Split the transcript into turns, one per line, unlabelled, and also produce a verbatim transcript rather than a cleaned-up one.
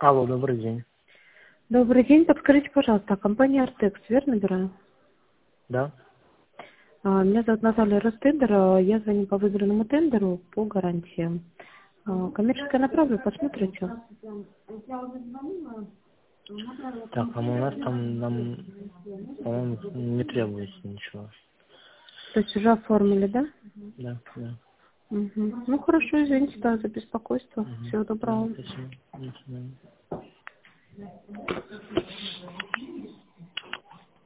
Алло, добрый день.
Добрый день. Подскажите, пожалуйста, компания Артекс, верно набираю?
Да?
А, Меня зовут Наталья Ростендер. а, Я звоню по выигранному тендеру по гарантиям. А, Коммерческое направлю, посмотрите.
Так, а у нас там, нам, по-моему, не требуется ничего.
То есть уже оформили, да?
Да, да.
Мгм. Ну хорошо, извините, да, за беспокойство.
Угу.
Всего
Да,
доброго.
спасибо. До свидания.